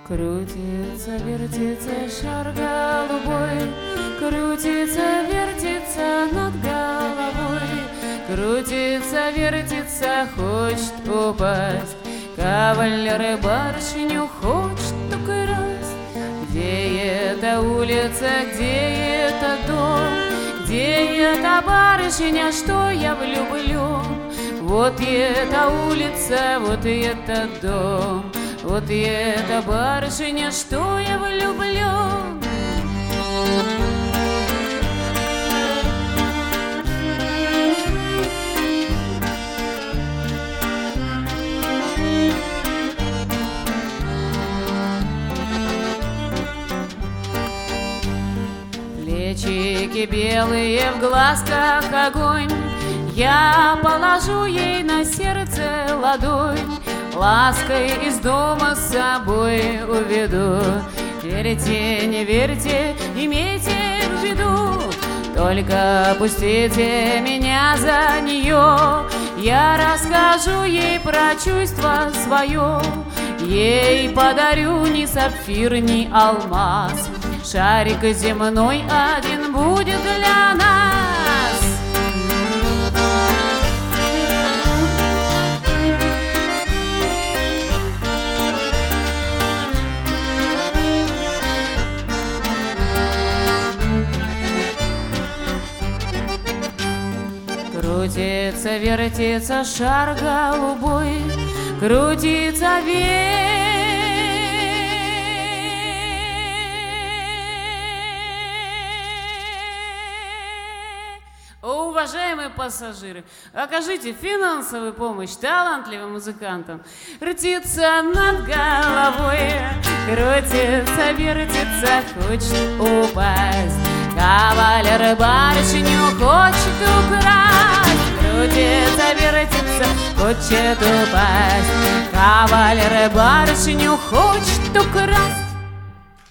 Крутится, вертится шар голубой, крутится, вертится над головой, крутится, вертится, хочет упасть. Кавалер барышню хочет украсть. Где эта улица, где это дом, где эта барышня, что я влюблен? Вот и эта улица, вот и этот дом, вот и эта барышня, что я влюблен. Плечики белые, в глазках огонь, я положу ей на сердце ладонь, лаской из дома с собой уведу. Верьте, не верьте, имейте в виду, только пустите меня за нее. Я расскажу ей про чувство свое, ей подарю ни сапфир, ни алмаз. Шарик земной один будет для нас. Крутится, вертится шар голубой, крутится Уважаемые пассажиры, окажите финансовую помощь талантливым музыкантам. Крутится над головой, крутится, вертится, хочет упасть. Кавалер барышню хочет украсть. Крутится, вертится, хочет упасть. Кавалер барышню хочет украсть.